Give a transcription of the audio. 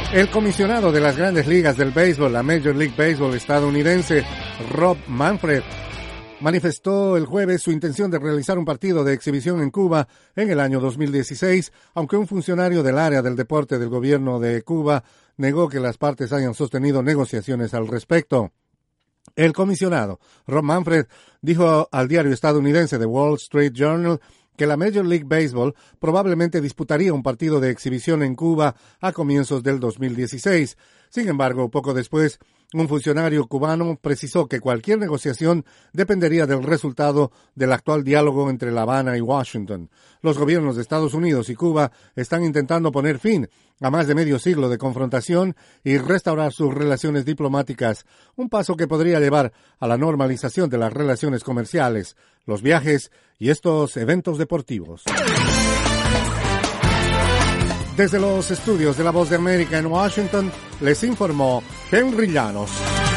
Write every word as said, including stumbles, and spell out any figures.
El comisionado de las grandes ligas del béisbol, la Major League Baseball estadounidense, Rob Manfred, manifestó el jueves su intención de realizar un partido de exhibición en Cuba en el año dos mil dieciséis, aunque un funcionario del área del deporte del gobierno de Cuba negó que las partes hayan sostenido negociaciones al respecto. El comisionado, Rob Manfred, dijo al diario estadounidense The Wall Street Journal que la Major League Baseball probablemente disputaría un partido de exhibición en Cuba a comienzos del dos mil dieciséis. Sin embargo, poco después, un funcionario cubano precisó que cualquier negociación dependería del resultado del actual diálogo entre La Habana y Washington. Los gobiernos de Estados Unidos y Cuba están intentando poner fin a más de medio siglo de confrontación y restaurar sus relaciones diplomáticas, un paso que podría llevar a la normalización de las relaciones comerciales, los viajes y estos eventos deportivos. Desde los estudios de La Voz de América en Washington, les informó Henry Llanos.